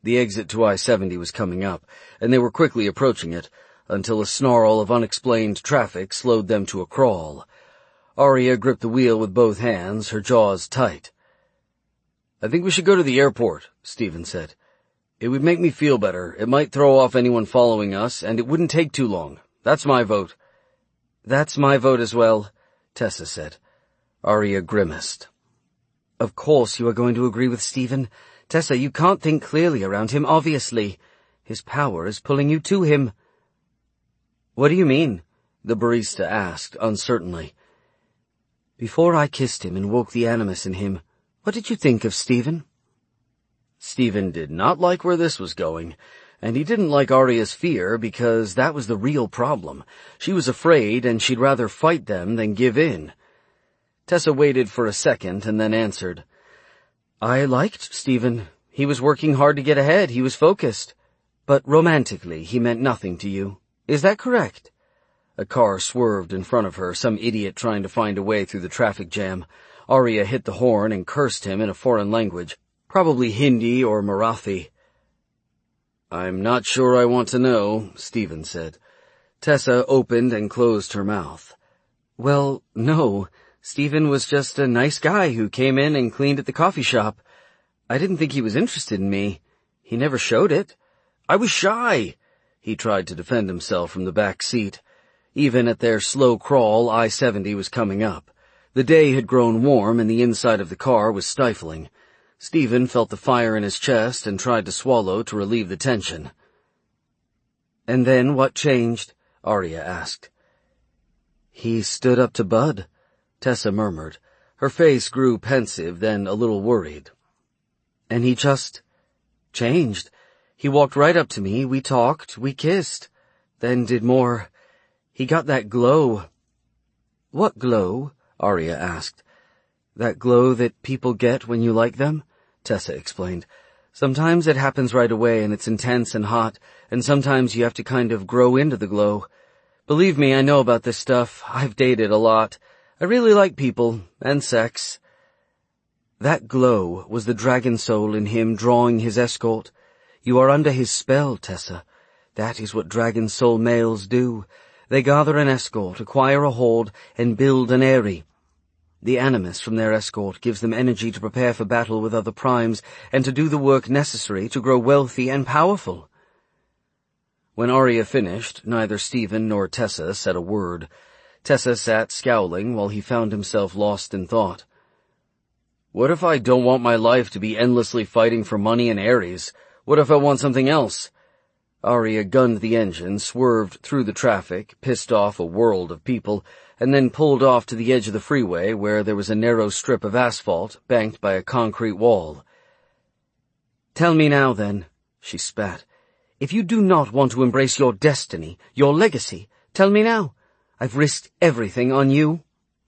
The exit to I-70 was coming up, and they were quickly approaching it, until a snarl of unexplained traffic slowed them to a crawl. Arya gripped the wheel with both hands, her jaws tight. "I think we should go to the airport," Stephen said. "It would make me feel better. It might throw off anyone following us, and it wouldn't take too long. That's my vote." "That's my vote as well," Tessa said. Arya grimaced. "Of course you are going to agree with Stephen. Tessa, you can't think clearly around him, obviously. His power is pulling you to him." "What do you mean?" the barista asked uncertainly. "Before I kissed him and woke the animus in him, what did you think of Stephen?" Stephen did not like where this was going, and he didn't like Arya's fear because that was the real problem. She was afraid, and she'd rather fight them than give in. Tessa waited for a second and then answered, "I liked Stephen. He was working hard to get ahead. He was focused. But romantically, he meant nothing to you. Is that correct?" A car swerved in front of her, some idiot trying to find a way through the traffic jam. Arya hit the horn and cursed him in a foreign language, probably Hindi or Marathi. "I'm not sure I want to know," Stephen said. Tessa opened and closed her mouth. "Well, no. Stephen was just a nice guy who came in and cleaned at the coffee shop. I didn't think he was interested in me. He never showed it. I was shy." He tried to defend himself from the back seat. Even at their slow crawl, I-70 was coming up. The day had grown warm and the inside of the car was stifling. Stephen felt the fire in his chest and tried to swallow to relieve the tension. "And then what changed?" Arya asked. "He stood up to Bud," Tessa murmured. Her face grew pensive, then a little worried. "And he just changed. He walked right up to me, we talked, we kissed, then did more. He got that glow." "What glow?" Arya asked. "That glow that people get when you like them," Tessa explained. "Sometimes it happens right away and it's intense and hot, and sometimes you have to kind of grow into the glow. Believe me, I know about this stuff. I've dated a lot. I really like people, and sex." "That glow was the dragon soul in him drawing his escort. You are under his spell, Tessa. That is what dragon soul males do. They gather an escort, acquire a horde, and build an eyrie. The animus from their escort gives them energy to prepare for battle with other primes and to do the work necessary to grow wealthy and powerful." When Arya finished, neither Stephen nor Tessa said a word. Tessa sat scowling while he found himself lost in thought. "What if I don't want my life to be endlessly fighting for money and Ares? What if I want something else?" Arya gunned the engine, swerved through the traffic, pissed off a world of people, and then pulled off to the edge of the freeway where there was a narrow strip of asphalt banked by a concrete wall. "Tell me now, then," she spat. "If you do not want to embrace your destiny, your legacy, tell me now. I've risked everything on you."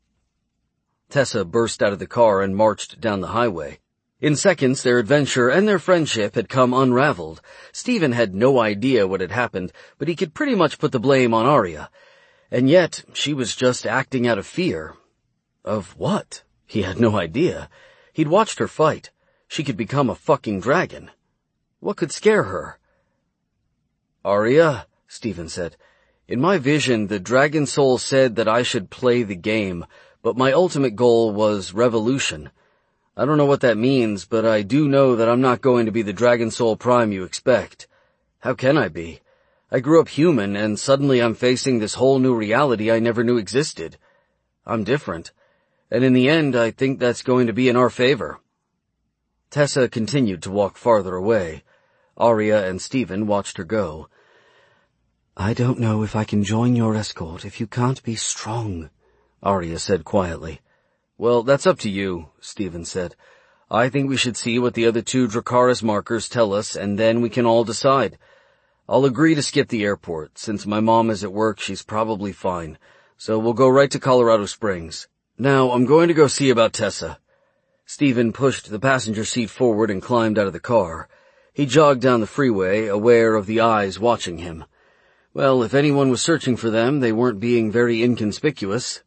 Tessa burst out of the car and marched down the highway. In seconds, their adventure and their friendship had come unraveled. Stephen had no idea what had happened, but he could pretty much put the blame on Arya. And yet, she was just acting out of fear. Of what? He had no idea. He'd watched her fight. She could become a fucking dragon. What could scare her? "Arya," Stephen said, "in my vision, the dragon soul said that I should play the game, but my ultimate goal was revolution. I don't know what that means, but I do know that I'm not going to be the Dragon Soul Prime you expect. How can I be? I grew up human, and suddenly I'm facing this whole new reality I never knew existed. I'm different, and in the end I think that's going to be in our favor." Tessa continued to walk farther away. Arya and Stephen watched her go. "I don't know if I can join your escort if you can't be strong," Arya said quietly. "Well, that's up to you," Stephen said. "I think we should see what the other two Dracarys markers tell us, and then we can all decide. I'll agree to skip the airport. Since my mom is at work, she's probably fine. So we'll go right to Colorado Springs. Now, I'm going to go see about Tessa." Stephen pushed the passenger seat forward and climbed out of the car. He jogged down the freeway, aware of the eyes watching him. Well, if anyone was searching for them, they weren't being very inconspicuous.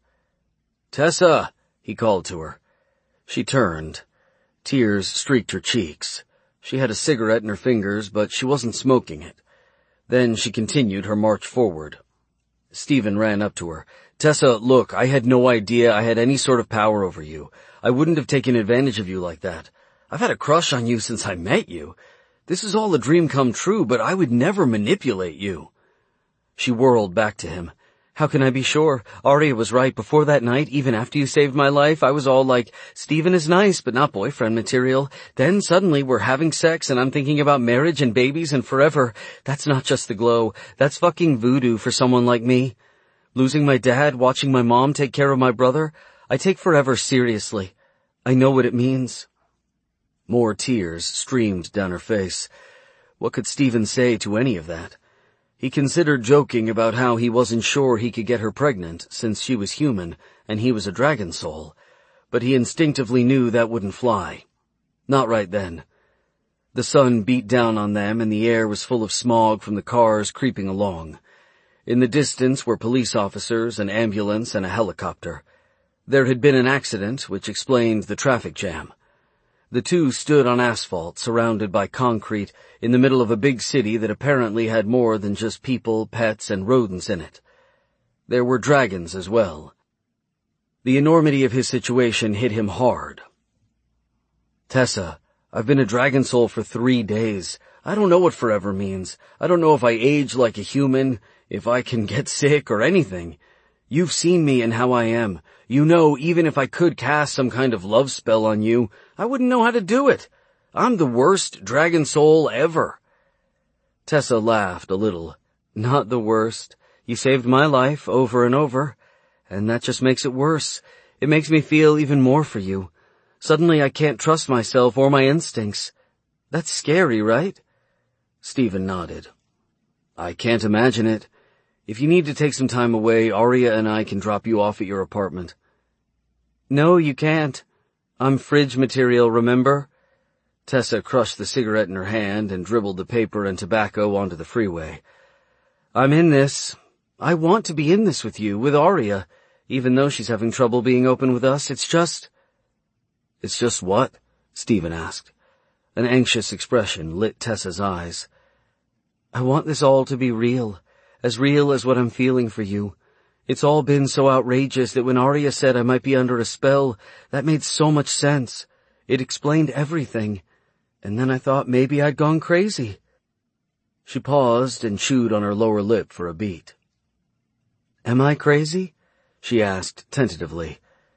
"Tessa!" he called to her. She turned. Tears streaked her cheeks. She had a cigarette in her fingers, but she wasn't smoking it. Then she continued her march forward. Stephen ran up to her. "Tessa, look, I had no idea I had any sort of power over you. I wouldn't have taken advantage of you like that. I've had a crush on you since I met you. This is all a dream come true, but I would never manipulate you." She whirled back to him. "How can I be sure? Arya was right. Before that night, even after you saved my life, I was all like, Stephen is nice, but not boyfriend material. Then suddenly we're having sex and I'm thinking about marriage and babies and forever. That's not just the glow. That's fucking voodoo for someone like me. Losing my dad, watching my mom take care of my brother, I take forever seriously. I know what it means." More tears streamed down her face. What could Stephen say to any of that? He considered joking about how he wasn't sure he could get her pregnant since she was human and he was a dragon soul, but he instinctively knew that wouldn't fly. Not right then. The sun beat down on them and the air was full of smog from the cars creeping along. In the distance were police officers, an ambulance, and a helicopter. There had been an accident, which explained the traffic jam. The two stood on asphalt, surrounded by concrete, in the middle of a big city that apparently had more than just people, pets, and rodents in it. There were dragons as well. The enormity of his situation hit him hard. "Tessa, I've been a dragon soul for 3 days. I don't know what forever means. I don't know if I age like a human, if I can get sick or anything. You've seen me and how I am. You know, even if I could cast some kind of love spell on you, I wouldn't know how to do it. I'm the worst dragon soul ever." Tessa laughed a little. "Not the worst. You saved my life over and over, and that just makes it worse. It makes me feel even more for you. Suddenly I can't trust myself or my instincts. That's scary, right?" Stephen nodded. "I can't imagine it. If you need to take some time away, Arya and I can drop you off at your apartment." "No, you can't. I'm fridge material, remember?" Tessa crushed the cigarette in her hand and dribbled the paper and tobacco onto the freeway. "I'm in this. I want to be in this with you, with Arya, even though she's having trouble being open with us. It's just—" "It's just what?" Stephen asked. An anxious expression lit Tessa's eyes. "I want this all to be real as what I'm feeling for you. It's all been so outrageous that when Arya said I might be under a spell, that made so much sense. It explained everything. And then I thought maybe I'd gone crazy." She paused and chewed on her lower lip for a beat. "Am I crazy?" she asked tentatively.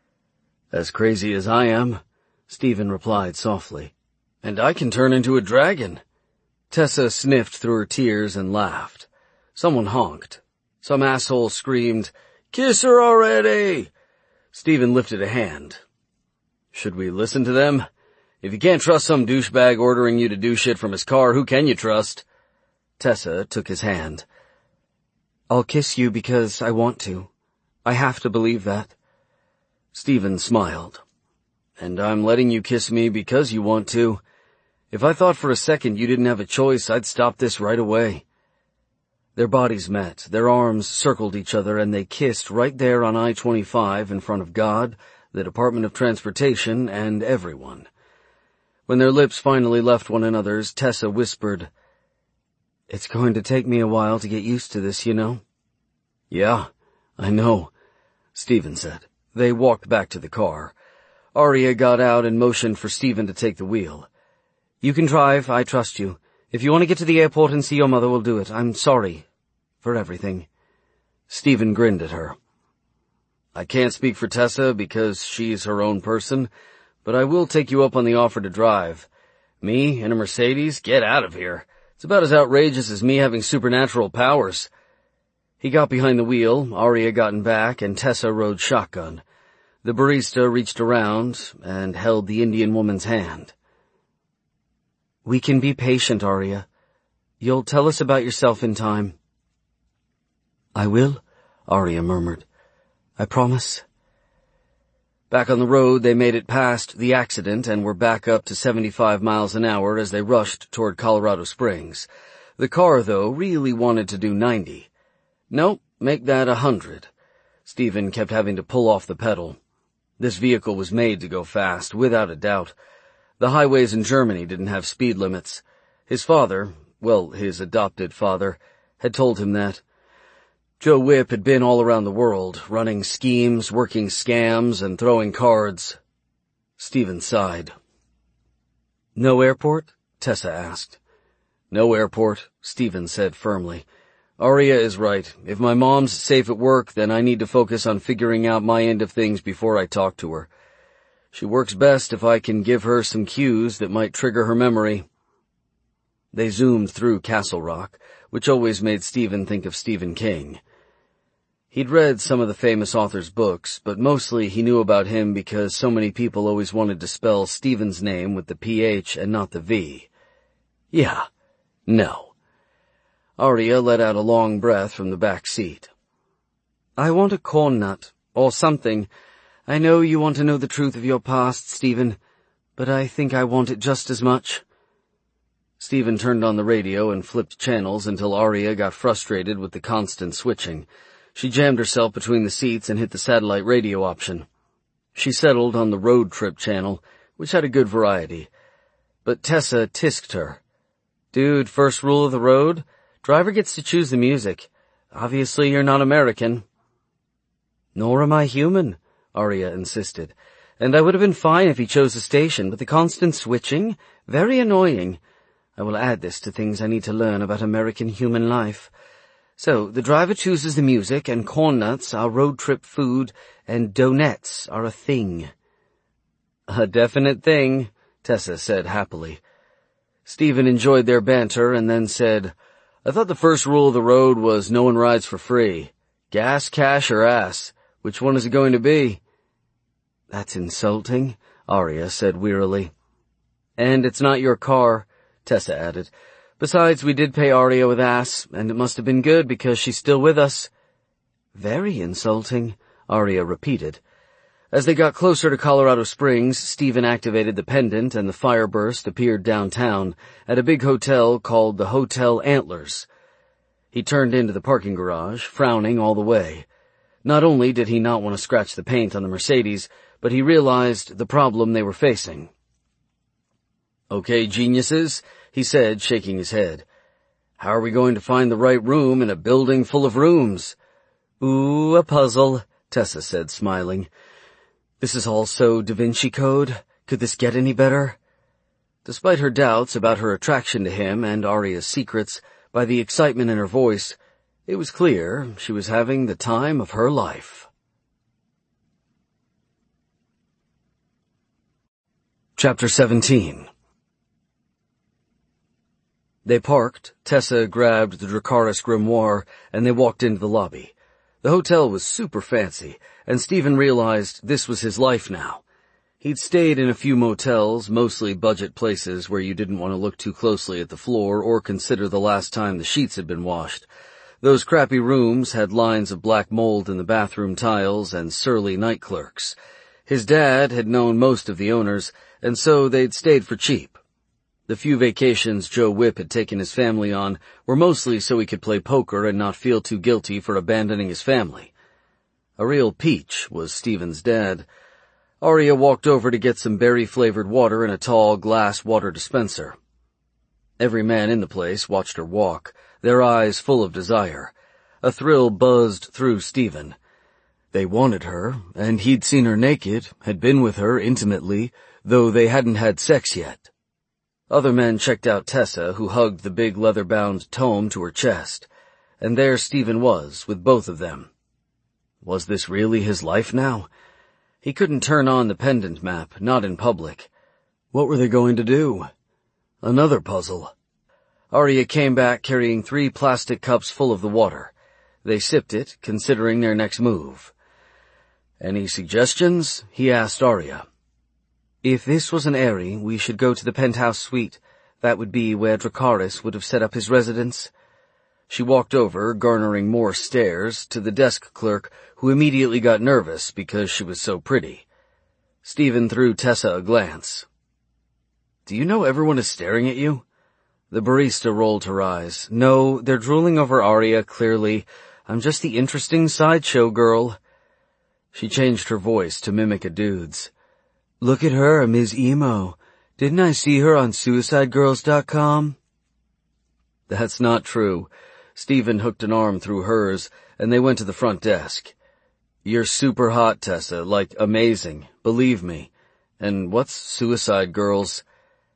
"As crazy as I am," Stephen replied softly. "And I can turn into a dragon." Tessa sniffed through her tears and laughed. Someone honked. Some asshole screamed, "Kiss her already!" Stephen lifted a hand. "Should we listen to them? If you can't trust some douchebag ordering you to do shit from his car, who can you trust?" Tessa took his hand. "I'll kiss you because I want to. I have to believe that." Stephen smiled. "And I'm letting you kiss me because you want to. If I thought for a second you didn't have a choice, I'd stop this right away." Their bodies met, their arms circled each other, and they kissed right there on I-25 in front of God, the Department of Transportation, and everyone. When their lips finally left one another's, Tessa whispered, "It's going to take me a while to get used to this, you know." "Yeah, I know," Stephen said. They walked back to the car. Arya got out and motioned for Stephen to take the wheel. "You can drive, I trust you. If you want to get to the airport and see your mother, we'll do it. I'm sorry for everything." Stephen grinned at her. "I can't speak for Tessa because she's her own person, but I will take you up on the offer to drive. Me in a Mercedes? Get out of here. It's about as outrageous as me having supernatural powers." He got behind the wheel, Arya got in back, and Tessa rode shotgun. The barista reached around and held the Indian woman's hand. "We can be patient, Arya. You'll tell us about yourself in time." "I will," Arya murmured. "I promise." Back on the road, they made it past the accident and were back up to 75 miles an hour as they rushed toward Colorado Springs. The car, though, really wanted to do 90. "Nope, make that 100. Stephen kept having to pull off the pedal. This vehicle was made to go fast, without a doubt. The highways in Germany didn't have speed limits. His father, well, his adopted father, had told him that. Joe Whipp had been all around the world, running schemes, working scams, and throwing cards. Stephen sighed. "No airport?" Tessa asked. "No airport," Stephen said firmly. "Aria is right. If my mom's safe at work, then I need to focus on figuring out my end of things before I talk to her. She works best if I can give her some cues that might trigger her memory." They zoomed through Castle Rock, which always made Stephen think of Stephen King. He'd read some of the famous author's books, but mostly he knew about him because so many people always wanted to spell Stephen's name with the PH and not the V. Yeah. No. Aria let out a long breath from the back seat. "I want a corn nut, or something. I know you want to know the truth of your past, Stephen, but I think I want it just as much." Stephen turned on the radio and flipped channels until Aria got frustrated with the constant switching. She jammed herself between the seats and hit the satellite radio option. She settled on the road trip channel, which had a good variety. But Tessa tisked her. "Dude, first rule of the road? Driver gets to choose the music. Obviously you're not American." "Nor am I human," Aria insisted. "And I would have been fine if he chose a station, but the constant switching? Very annoying. I will add this to things I need to learn about American human life. So, the driver chooses the music, and corn nuts are road trip food, and donuts are a thing." "A definite thing," Tessa said happily. Stephen enjoyed their banter and then said, "I thought the first rule of the road was no one rides for free. Gas, cash, or ass. Which one is it going to be?" "That's insulting," Aria said wearily. "And it's not your car," Tessa added. "Besides, we did pay Aria with ass, and it must have been good because she's still with us." "Very insulting," Aria repeated. As they got closer to Colorado Springs, Stephen activated the pendant and the fireburst appeared downtown at a big hotel called the Hotel Antlers. He turned into the parking garage, frowning all the way. Not only did he not want to scratch the paint on the Mercedes, but he realized the problem they were facing. "Okay, geniuses," he said, shaking his head. "How are we going to find the right room in a building full of rooms?" "Ooh, a puzzle," Tessa said, smiling. "This is all so Da Vinci Code. Could this get any better?" Despite her doubts about her attraction to him and Aria's secrets, by the excitement in her voice, it was clear she was having the time of her life. Chapter 17. They parked, Tessa grabbed the Dracarys grimoire, and they walked into the lobby. The hotel was super fancy, and Stephen realized this was his life now. He'd stayed in a few motels, mostly budget places where you didn't want to look too closely at the floor or consider the last time the sheets had been washed. Those crappy rooms had lines of black mold in the bathroom tiles and surly night clerks. His dad had known most of the owners, and so they'd stayed for cheap. The few vacations Joe Whipp had taken his family on were mostly so he could play poker and not feel too guilty for abandoning his family. A real peach was Stephen's dad. Aria walked over to get some berry-flavored water in a tall glass water dispenser. Every man in the place watched her walk, their eyes full of desire. A thrill buzzed through Stephen. They wanted her, and he'd seen her naked, had been with her intimately, though they hadn't had sex yet. Other men checked out Tessa, who hugged the big leather-bound tome to her chest. And there Stephen was, with both of them. Was this really his life now? He couldn't turn on the pendant map, not in public. What were they going to do? Another puzzle. Aria came back carrying 3 plastic cups full of the water. They sipped it, considering their next move. "Any suggestions?" he asked Aria. "If this was an Eyrie, we should go to the penthouse suite. That would be where Dracarys would have set up his residence." She walked over, garnering more stares, to the desk clerk, who immediately got nervous because she was so pretty. Stephen threw Tessa a glance. "Do you know everyone is staring at you?" The barista rolled her eyes. "No, they're drooling over Aria, clearly. I'm just the interesting sideshow girl." She changed her voice to mimic a dude's. "Look at her, Ms. Emo. Didn't I see her on SuicideGirls.com? That's not true. Stephen hooked an arm through hers, and they went to the front desk. You're super hot, Tessa, like amazing, believe me. And what's Suicide Girls?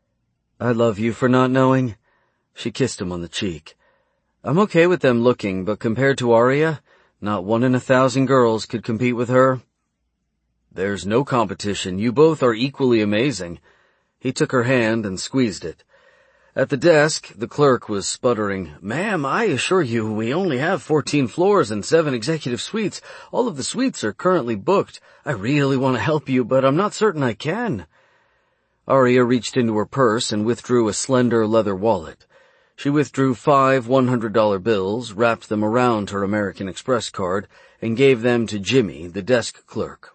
I love you for not knowing. She kissed him on the cheek. I'm okay with them looking, but compared to Aria, not 1 in 1,000 girls could compete with her. There's no competition. You both are equally amazing. He took her hand and squeezed it. At the desk, the clerk was sputtering, Ma'am, I assure you, we only have 14 floors and 7 executive suites. All of the suites are currently booked. I really want to help you, but I'm not certain I can. Aria reached into her purse and withdrew a slender leather wallet. She withdrew 5 $100 bills, wrapped them around her American Express card, and gave them to Jimmy, the desk clerk.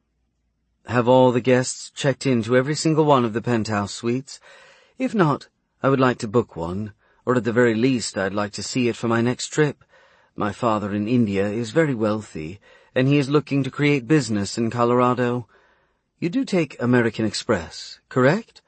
Have all the guests checked into every single one of the penthouse suites? If not, I would like to book one, or at the very least I'd like to see it for my next trip. My father in India is very wealthy, and he is looking to create business in Colorado. You do take American Express, correct?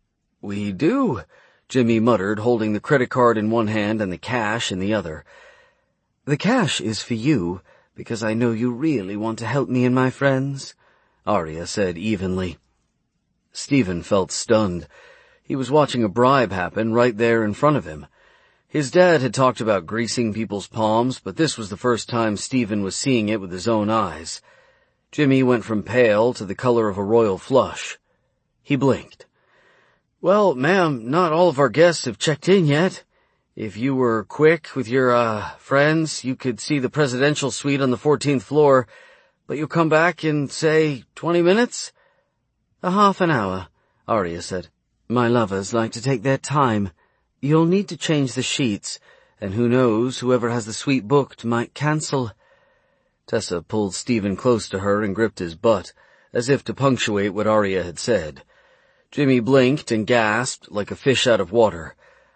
We do, Jimmy muttered, holding the credit card in one hand and the cash in the other. The cash is for you, because I know you really want to help me and my friends, Aria said evenly. Stephen felt stunned. He was watching a bribe happen right there in front of him. His dad had talked about greasing people's palms, but this was the first time Stephen was seeing it with his own eyes. Jimmy went from pale to the color of a royal flush. He blinked. Well, ma'am, not all of our guests have checked in yet. If you were quick with your, friends, you could see the presidential suite on the 14th floor, but you'll come back in, say, 20 minutes? A half an hour, Aria said. My lovers like to take their time. You'll need to change the sheets, and who knows, whoever has the suite booked might cancel. Tessa pulled Stephen close to her and gripped his butt, as if to punctuate what Aria had said. Jimmy blinked and gasped like a fish out of water.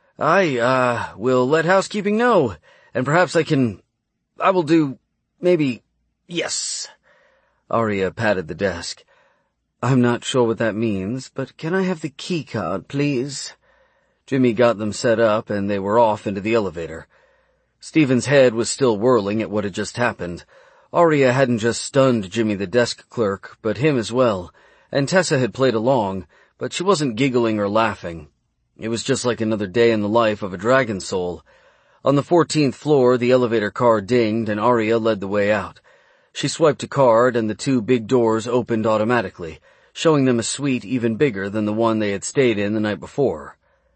I will let housekeeping know, and perhaps I will do, maybe, yes. Aria patted the desk. I'm not sure what that means, but can I have the key card, please? Jimmy got them set up, and they were off into the elevator. Stephen's head was still whirling at what had just happened. Aria hadn't just stunned Jimmy the desk clerk, but him as well, and Tessa had played along, but she wasn't giggling or laughing. It was just like another day in the life of a dragon soul. On the 14th floor, the elevator car dinged, and Aria led the way out. She swiped a card, and the 2 big doors opened automatically, showing them a suite even bigger than the one they had stayed in the night before.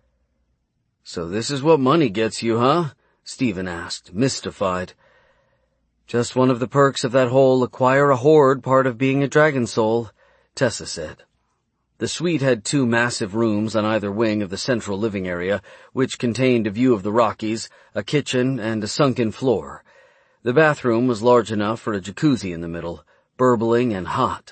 So this is what money gets you, huh? Stephen asked, mystified. Just one of the perks of that whole acquire a hoard part of being a dragon soul, Tessa said. The suite had 2 massive rooms on either wing of the central living area, which contained a view of the Rockies, a kitchen, and a sunken floor. The bathroom was large enough for a jacuzzi in the middle, burbling and hot.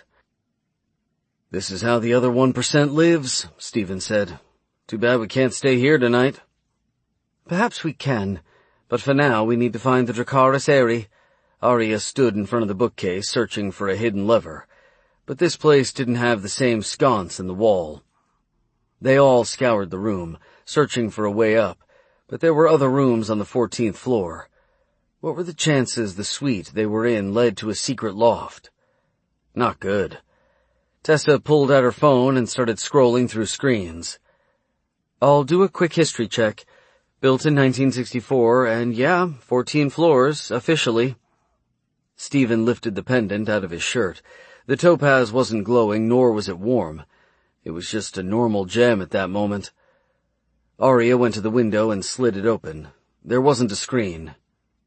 This is how the other 1% lives, Stephen said. Too bad we can't stay here tonight. Perhaps we can, but for now we need to find the Dracarys Eyrie. Aria stood in front of the bookcase, searching for a hidden lever. But this place didn't have the same sconce in the wall. They all scoured the room, searching for a way up, but there were other rooms on the 14th floor. What were the chances the suite they were in led to a secret loft? Not good. Tessa pulled out her phone and started scrolling through screens. I'll do a quick history check. Built in 1964, and yeah, 14 floors, officially. Stephen lifted the pendant out of his shirt. The topaz wasn't glowing, nor was it warm. It was just a normal gem at that moment. Aria went to the window and slid it open. There wasn't a screen.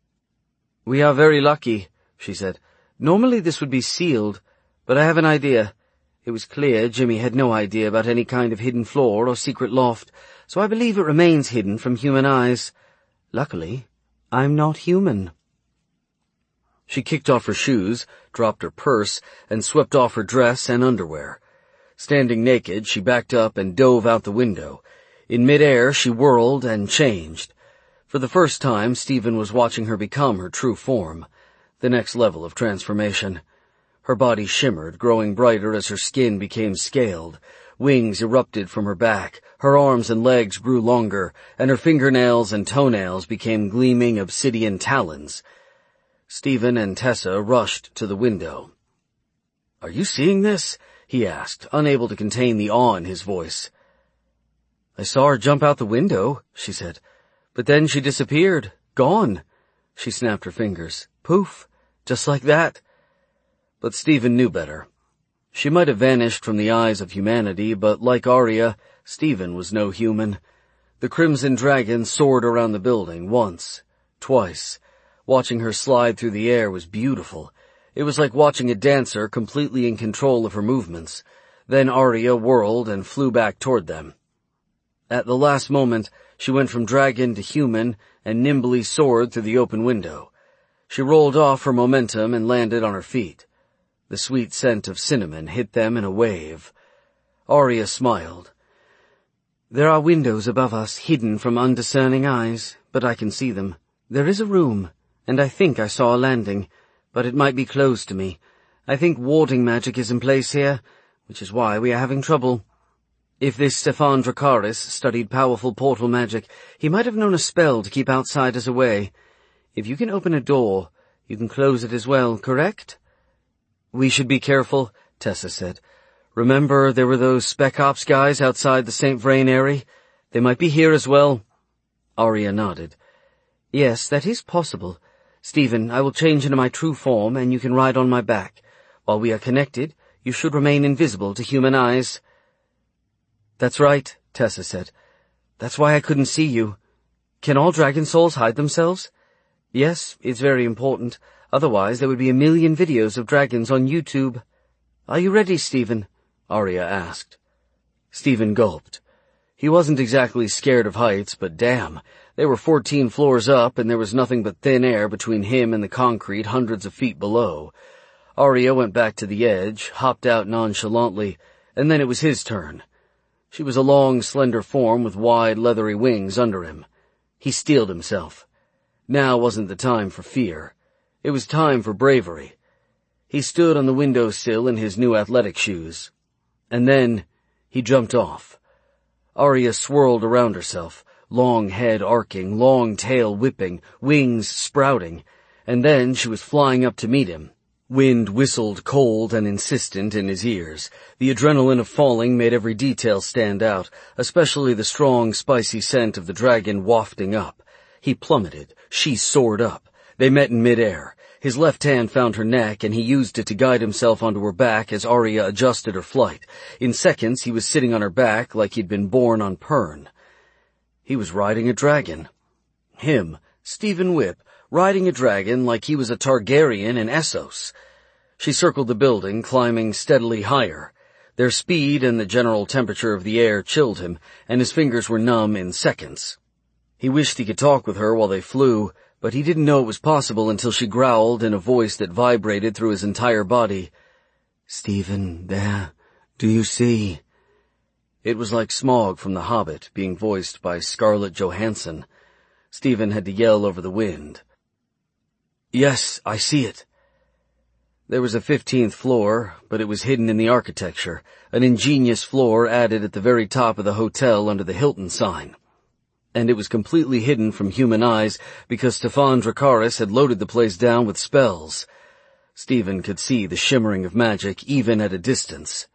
We are very lucky, she said. Normally this would be sealed, but I have an idea. It was clear Jimmy had no idea about any kind of hidden floor or secret loft, so I believe it remains hidden from human eyes. Luckily, I'm not human. She kicked off her shoes, dropped her purse, and swept off her dress and underwear. Standing naked, she backed up and dove out the window. In midair, she whirled and changed. For the first time, Stephen was watching her become her true form, the next level of transformation. Her body shimmered, growing brighter as her skin became scaled. Wings erupted from her back, her arms and legs grew longer, and her fingernails and toenails became gleaming obsidian talons. Stephen and Tessa rushed to the window. "Are you seeing this?" he asked, unable to contain the awe in his voice. "I saw her jump out the window," she said. "But then she disappeared. Gone." She snapped her fingers. "Poof. Just like that." But Stephen knew better. She might have vanished from the eyes of humanity, but like Arya, Stephen was no human. The Crimson Dragon soared around the building once, twice. Watching her slide through the air was beautiful. It was like watching a dancer completely in control of her movements. Then Arya whirled and flew back toward them. At the last moment, she went from dragon to human and nimbly soared through the open window. She rolled off her momentum and landed on her feet. The sweet scent of cinnamon hit them in a wave. Arya smiled. "There are windows above us, hidden from undiscerning eyes, but I can see them. There is a room, and I think I saw a landing, but it might be closed to me. I think warding magic is in place here, which is why we are having trouble. If this Stefan Dracarys studied powerful portal magic, he might have known a spell to keep outsiders away. If you can open a door, you can close it as well, correct?" "We should be careful," Tessa said. "Remember there were those Spec Ops guys outside the St. Vrain Eyrie? They might be here as well." Arya nodded. "Yes, that is possible. Stephen, I will change into my true form, and you can ride on my back. While we are connected, you should remain invisible to human eyes." "That's right," Tessa said. "That's why I couldn't see you. Can all dragon souls hide themselves?" "Yes, it's very important. Otherwise there would be a million videos of dragons on YouTube." "Are you ready, Stephen?" Arya asked. Stephen gulped. He wasn't exactly scared of heights, but damn, they were 14 floors up and there was nothing but thin air between him and the concrete hundreds of feet below. Arya went back to the edge, hopped out nonchalantly, and then it was his turn. She was a long, slender form with wide, leathery wings under him. He steeled himself. Now wasn't the time for fear. It was time for bravery. He stood on the windowsill in his new athletic shoes. And then he jumped off. Arya swirled around herself, long head arcing, long tail whipping, wings sprouting, and then she was flying up to meet him. Wind whistled cold and insistent in his ears. The adrenaline of falling made every detail stand out, especially the strong, spicy scent of the dragon wafting up. He plummeted. She soared up. They met in midair. His left hand found her neck, and he used it to guide himself onto her back as Arya adjusted her flight. In seconds, he was sitting on her back like he'd been born on Pern. He was riding a dragon. Him, Stephen Whipp, riding a dragon like he was a Targaryen in Essos. She circled the building, climbing steadily higher. Their speed and the general temperature of the air chilled him, and his fingers were numb in seconds. He wished he could talk with her while they flew, but he didn't know it was possible until she growled in a voice that vibrated through his entire body. "Stephen, there, do you see?" It was like Smaug from The Hobbit, being voiced by Scarlett Johansson. Stephen had to yell over the wind. "Yes, I see it." There was a 15th floor, but it was hidden in the architecture, an ingenious floor added at the very top of the hotel under the Hilton sign. And it was completely hidden from human eyes because Stefan Dracarys had loaded the place down with spells. Stephen could see the shimmering of magic even at a distance.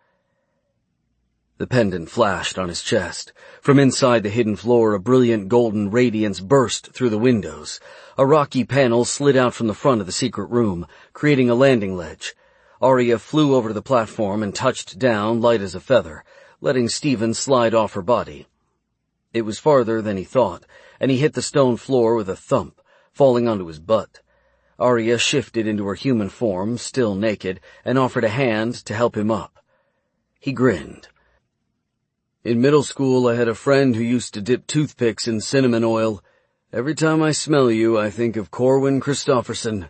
The pendant flashed on his chest. From inside the hidden floor, a brilliant golden radiance burst through the windows. A rocky panel slid out from the front of the secret room, creating a landing ledge. Arya flew over to the platform and touched down, light as a feather, letting Stephen slide off her body. It was farther than he thought, and he hit the stone floor with a thump, falling onto his butt. Arya shifted into her human form, still naked, and offered a hand to help him up. He grinned. "In middle school, I had a friend who used to dip toothpicks in cinnamon oil. Every time I smell you, I think of Corwin Christopherson."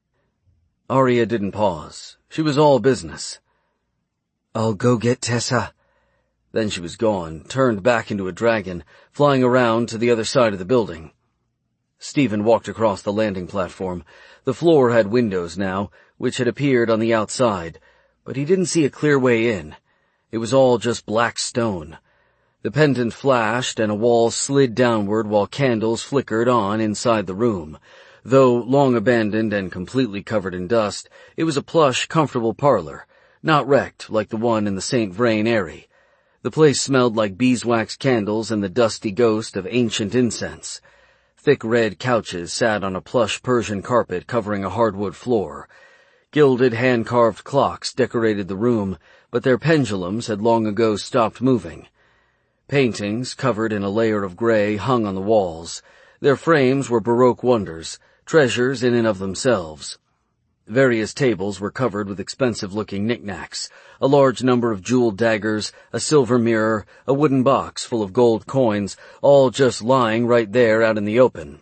Arya didn't pause. She was all business. "I'll go get Tessa." Then she was gone, turned back into a dragon, flying around to the other side of the building. Stephen walked across the landing platform. The floor had windows now, which had appeared on the outside, but he didn't see a clear way in. It was all just black stone. The pendant flashed and a wall slid downward while candles flickered on inside the room. Though long abandoned and completely covered in dust, it was a plush, comfortable parlor, not wrecked like the one in the St. Vrain Eyrie. The place smelled like beeswax candles and the dusty ghost of ancient incense. Thick red couches sat on a plush Persian carpet covering a hardwood floor. Gilded hand-carved clocks decorated the room, but their pendulums had long ago stopped moving. Paintings, covered in a layer of gray, hung on the walls. Their frames were Baroque wonders, treasures in and of themselves. Various tables were covered with expensive-looking knickknacks, a large number of jeweled daggers, a silver mirror, a wooden box full of gold coins, all just lying right there out in the open.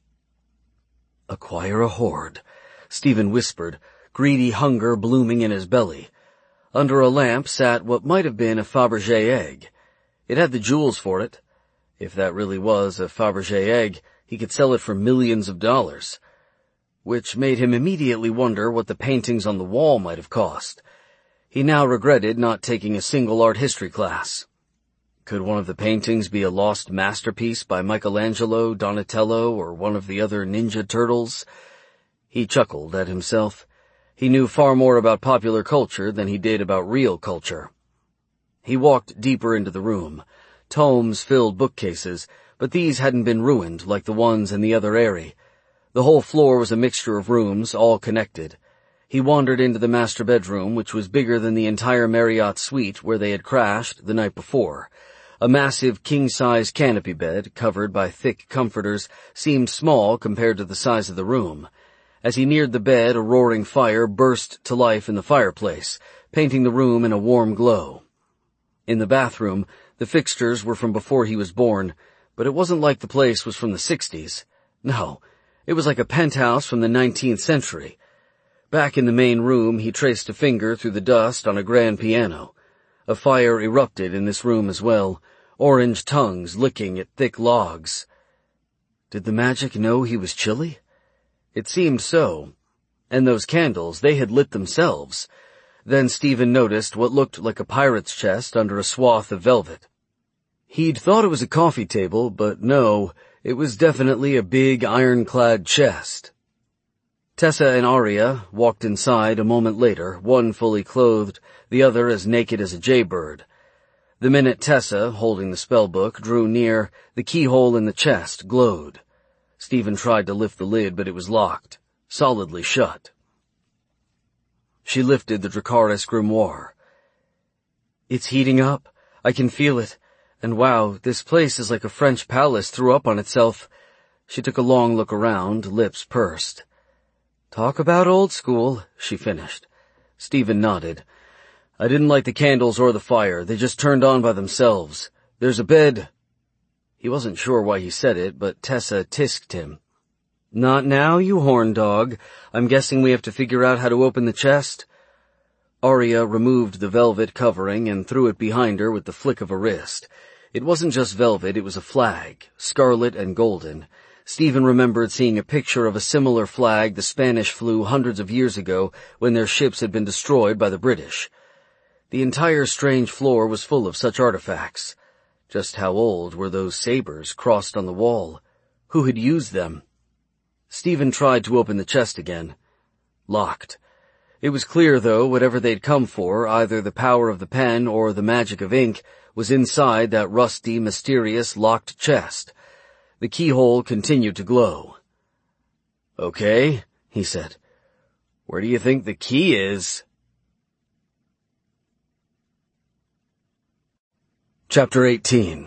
"Acquire a hoard," Stephen whispered, greedy hunger blooming in his belly. Under a lamp sat what might have been a Fabergé egg. It had the jewels for it. If that really was a Fabergé egg, he could sell it for millions of dollars. Which made him immediately wonder what the paintings on the wall might have cost. He now regretted not taking a single art history class. Could one of the paintings be a lost masterpiece by Michelangelo, Donatello, or one of the other Ninja Turtles? He chuckled at himself. He knew far more about popular culture than he did about real culture. He walked deeper into the room. Tomes filled bookcases, but these hadn't been ruined like the ones in the other eyrie. The whole floor was a mixture of rooms, all connected. He wandered into the master bedroom, which was bigger than the entire Marriott suite where they had crashed the night before. A massive king-size canopy bed, covered by thick comforters, seemed small compared to the size of the room. As he neared the bed, a roaring fire burst to life in the fireplace, painting the room in a warm glow. In the bathroom, the fixtures were from before he was born, but it wasn't like the place was from the 60s. No, it was like a penthouse from the 19th century. Back in the main room, he traced a finger through the dust on a grand piano. A fire erupted in this room as well, orange tongues licking at thick logs. Did the magic know he was chilly? It seemed so. And those candles, they had lit themselves. Then Stephen noticed what looked like a pirate's chest under a swath of velvet. He'd thought it was a coffee table, but no, it was definitely a big ironclad chest. Tessa and Arya walked inside a moment later, one fully clothed, the other as naked as a jaybird. The minute Tessa, holding the spellbook, drew near, the keyhole in the chest glowed. Stephen tried to lift the lid, but it was locked, solidly shut. She lifted the Dracarys grimoire. "It's heating up. I can feel it. And wow, this place is like a French palace threw up on itself." She took a long look around, lips pursed. "Talk about old school," she finished. Stephen nodded. "I didn't light the candles or the fire. They just turned on by themselves. There's a bed." He wasn't sure why he said it, but Tessa tisked him. "Not now, you horn dog. I'm guessing we have to figure out how to open the chest." Arya removed the velvet covering and threw it behind her with the flick of a wrist. It wasn't just velvet, it was a flag, scarlet and golden. Stephen remembered seeing a picture of a similar flag the Spanish flew hundreds of years ago when their ships had been destroyed by the British. The entire strange floor was full of such artifacts. Just how old were those sabers crossed on the wall? Who had used them? Stephen tried to open the chest again. Locked. It was clear, though, whatever they'd come for, either the power of the pen or the magic of ink, was inside that rusty, mysterious, locked chest. The keyhole continued to glow. "Okay," he said. "Where do you think the key is?" Chapter 18.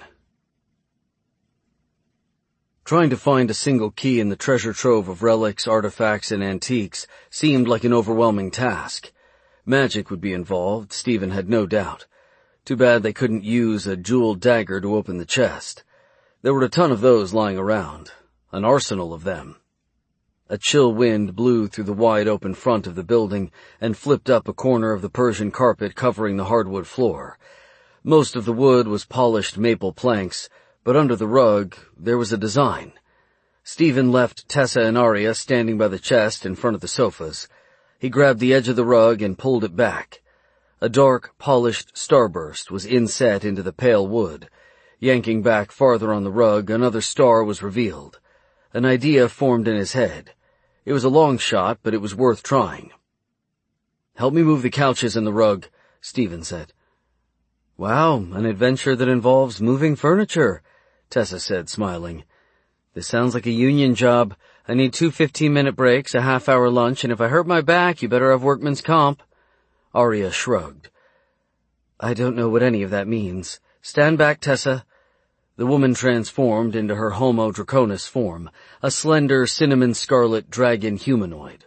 Trying to find a single key in the treasure trove of relics, artifacts, and antiques seemed like an overwhelming task. Magic would be involved, Stephen had no doubt. Too bad they couldn't use a jeweled dagger to open the chest. There were a ton of those lying around, an arsenal of them. A chill wind blew through the wide open front of the building and flipped up a corner of the Persian carpet covering the hardwood floor. Most of the wood was polished maple planks, but under the rug there was a design. Stephen left Tessa and Arya standing by the chest in front of the sofas. He grabbed the edge of the rug and pulled it back. A dark, polished starburst was inset into the pale wood. Yanking back farther on the rug, another star was revealed. An idea formed in his head. It was a long shot, but it was worth trying. "Help me move the couches and the rug," Stephen said. "Wow, an adventure that involves moving furniture," Tessa said, smiling. "This sounds like a union job. I need 2 15-minute breaks, a half-hour lunch, and if I hurt my back, you better have workman's comp." Arya shrugged. "I don't know what any of that means. Stand back, Tessa." The woman transformed into her Homo Draconis form, a slender, cinnamon-scarlet dragon humanoid.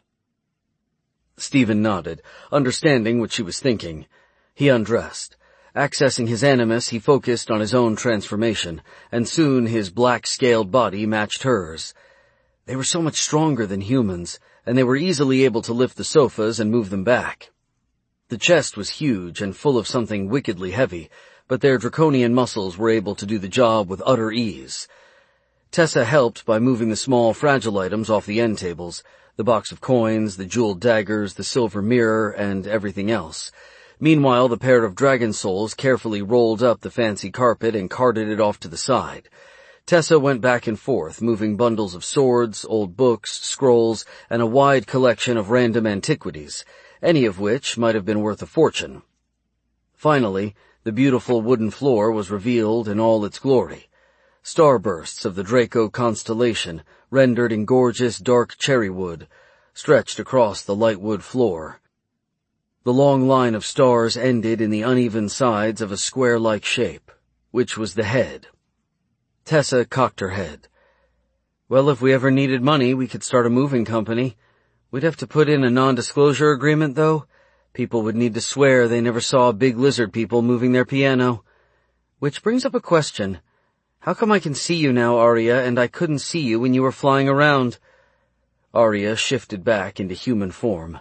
Stephen nodded, understanding what she was thinking. He undressed. Accessing his animus, he focused on his own transformation, and soon his black-scaled body matched hers. They were so much stronger than humans, and they were easily able to lift the sofas and move them back. The chest was huge and full of something wickedly heavy, but their draconian muscles were able to do the job with utter ease. Tessa helped by moving the small, fragile items off the end tables, the box of coins, the jeweled daggers, the silver mirror, and everything else. Meanwhile, the pair of dragon souls carefully rolled up the fancy carpet and carted it off to the side. Tessa went back and forth, moving bundles of swords, old books, scrolls, and a wide collection of random antiquities, any of which might have been worth a fortune. Finally, the beautiful wooden floor was revealed in all its glory. Starbursts of the Draco constellation, rendered in gorgeous dark cherry wood, stretched across the light wood floor. The long line of stars ended in the uneven sides of a square-like shape, which was the head. Tessa cocked her head. "Well, if we ever needed money, we could start a moving company. We'd have to put in a non-disclosure agreement, though. People would need to swear they never saw big lizard people moving their piano. Which brings up a question. How come I can see you now, Arya, and I couldn't see you when you were flying around?" Arya shifted back into human form.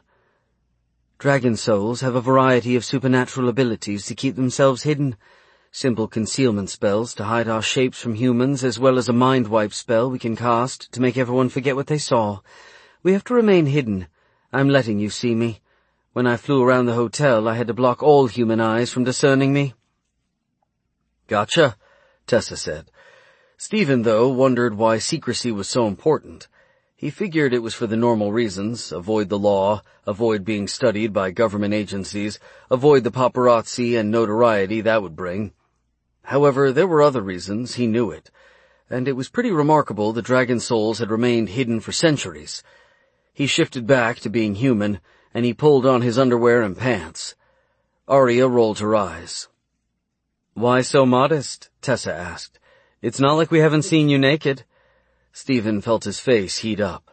"Dragon souls have a variety of supernatural abilities to keep themselves hidden. Simple concealment spells to hide our shapes from humans, as well as a mind wipe spell we can cast to make everyone forget what they saw. We have to remain hidden. I'm letting you see me. When I flew around the hotel, I had to block all human eyes from discerning me." "Gotcha," Tessa said. Stephen, though, wondered why secrecy was so important. He figured it was for the normal reasons: avoid the law, avoid being studied by government agencies, avoid the paparazzi and notoriety that would bring. However, there were other reasons, he knew it, and it was pretty remarkable the dragon souls had remained hidden for centuries. He shifted back to being human, and he pulled on his underwear and pants. Arya rolled her eyes. "Why so modest?" Tessa asked. "It's not like we haven't seen you naked." Stephen felt his face heat up.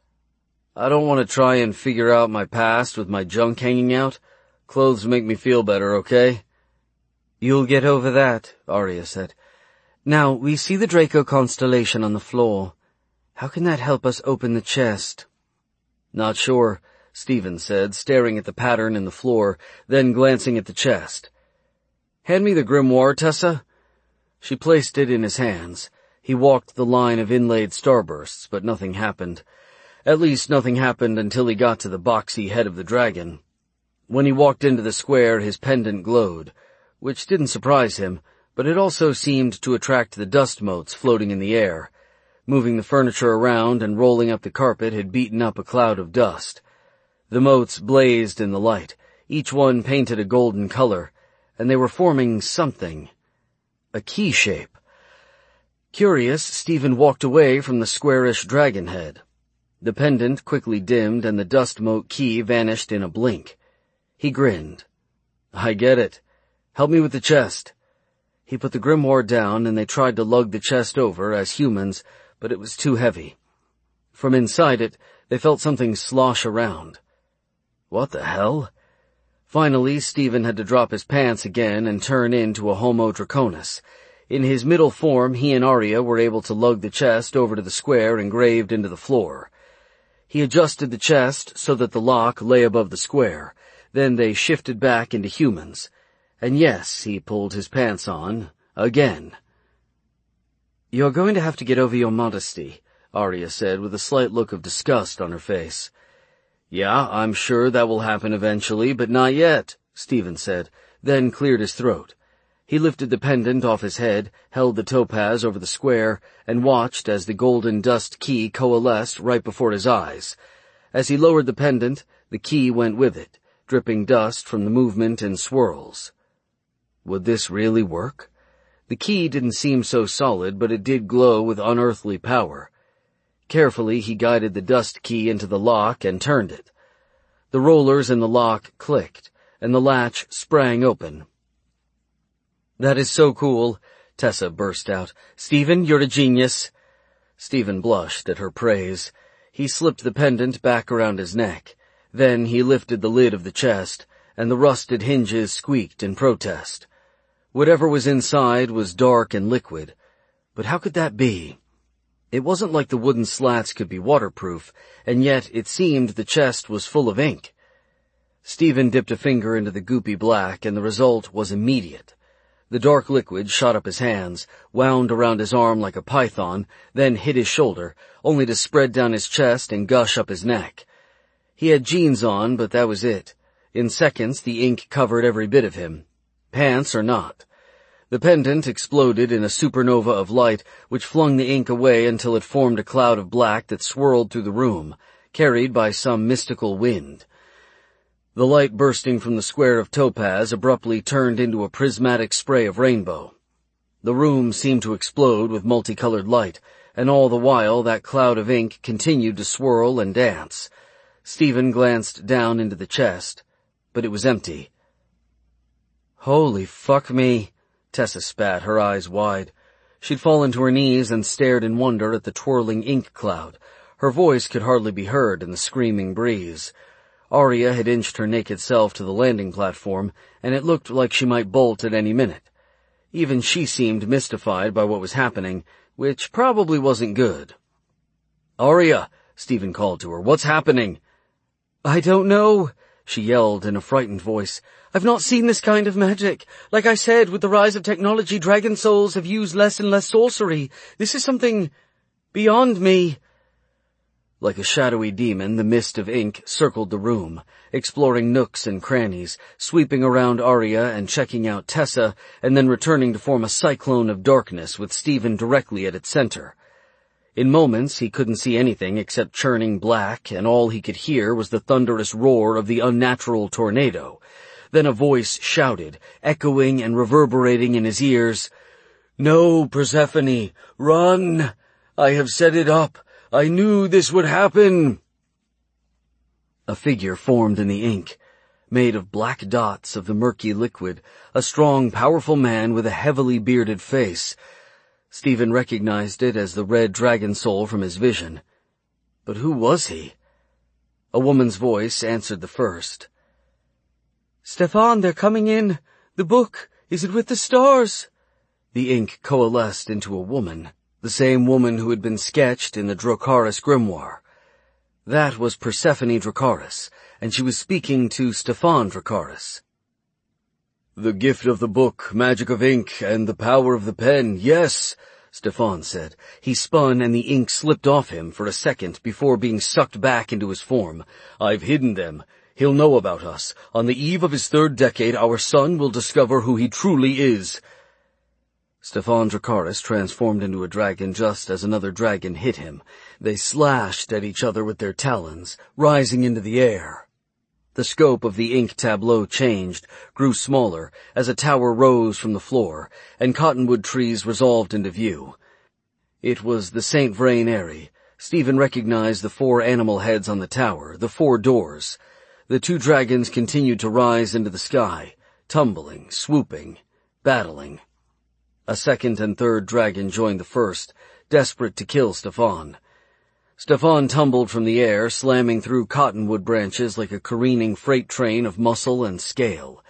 "I don't want to try and figure out my past with my junk hanging out. Clothes make me feel better, okay?" "You'll get over that," Arya said. "Now, we see the Draco constellation on the floor. How can that help us open the chest?" "Not sure," Stephen said, staring at the pattern in the floor, then glancing at the chest. "Hand me the grimoire, Tessa." She placed it in his hands. He walked the line of inlaid starbursts, but nothing happened. At least nothing happened until he got to the boxy head of the dragon. When he walked into the square, his pendant glowed, which didn't surprise him, but it also seemed to attract the dust motes floating in the air. Moving the furniture around and rolling up the carpet had beaten up a cloud of dust. The motes blazed in the light, each one painted a golden color, and they were forming something. A key shape. Curious, Stephen walked away from the squarish dragon head. The pendant quickly dimmed and the dust mote key vanished in a blink. He grinned. "I get it. Help me with the chest." He put the grimoire down and they tried to lug the chest over as humans, but it was too heavy. From inside it, they felt something slosh around. What the hell? Finally, Stephen had to drop his pants again and turn into a Homo Draconis. In his middle form, he and Arya were able to lug the chest over to the square engraved into the floor. He adjusted the chest so that the lock lay above the square. Then they shifted back into humans. And yes, he pulled his pants on, again. "You're going to have to get over your modesty," Arya said with a slight look of disgust on her face. "Yeah, I'm sure that will happen eventually, but not yet," Stephen said, then cleared his throat. He lifted the pendant off his head, held the topaz over the square, and watched as the golden dust key coalesced right before his eyes. As he lowered the pendant, the key went with it, dripping dust from the movement in swirls. Would this really work? The key didn't seem so solid, but it did glow with unearthly power. Carefully, he guided the dust key into the lock and turned it. The rollers in the lock clicked, and the latch sprang open. "That is so cool," Tessa burst out. "Stephen, you're a genius." Stephen blushed at her praise. He slipped the pendant back around his neck. Then he lifted the lid of the chest, and the rusted hinges squeaked in protest. Whatever was inside was dark and liquid. But how could that be? It wasn't like the wooden slats could be waterproof, and yet it seemed the chest was full of ink. Stephen dipped a finger into the goopy black, and the result was immediate. The dark liquid shot up his hands, wound around his arm like a python, then hit his shoulder, only to spread down his chest and gush up his neck. He had jeans on, but that was it. In seconds, the ink covered every bit of him, pants or not. The pendant exploded in a supernova of light, which flung the ink away until it formed a cloud of black that swirled through the room, carried by some mystical wind. The light bursting from the square of topaz abruptly turned into a prismatic spray of rainbow. The room seemed to explode with multicolored light, and all the while that cloud of ink continued to swirl and dance. Stephen glanced down into the chest, but it was empty. "Holy fuck me," Tessa spat, her eyes wide. She'd fallen to her knees and stared in wonder at the twirling ink cloud. Her voice could hardly be heard in the screaming breeze. Arya had inched her naked self to the landing platform, and it looked like she might bolt at any minute. Even she seemed mystified by what was happening, which probably wasn't good. "Arya," Stephen called to her, "what's happening?" "I don't know," she yelled in a frightened voice. "I've not seen this kind of magic. Like I said, with the rise of technology, dragon souls have used less and less sorcery. This is something beyond me." Like a shadowy demon, the mist of ink circled the room, exploring nooks and crannies, sweeping around Arya and checking out Tessa, and then returning to form a cyclone of darkness with Stephen directly at its center. In moments, he couldn't see anything except churning black, and all he could hear was the thunderous roar of the unnatural tornado. Then a voice shouted, echoing and reverberating in his ears, "No, Persephone, run! I have set it up. I knew this would happen." A figure formed in the ink, made of black dots of the murky liquid, a strong, powerful man with a heavily bearded face. Stephen recognized it as the red dragon soul from his vision. But who was he? A woman's voice answered the first. "Stefan, they're coming in. The book, is it with the stars?" The ink coalesced into a woman, the same woman who had been sketched in the Dracarys grimoire. That was Persephone Dracarys, and she was speaking to Stefan Dracarys. "The gift of the book, magic of ink, and the power of the pen, yes," Stefan said. He spun and the ink slipped off him for a second before being sucked back into his form. "I've hidden them. He'll know about us. On the eve of his 3rd decade, our son will discover who he truly is." Stefan Dracarys transformed into a dragon just as another dragon hit him. They slashed at each other with their talons, rising into the air. The scope of the ink tableau changed, grew smaller, as a tower rose from the floor, and cottonwood trees resolved into view. It was the St. Vrain Eyrie. Stephen recognized the 4 animal heads on the tower, the 4 doors. The 2 dragons continued to rise into the sky, tumbling, swooping, battling. A 2nd and 3rd dragon joined the first, desperate to kill Stefan. Stefan tumbled from the air, slamming through cottonwood branches like a careening freight train of muscle and scale.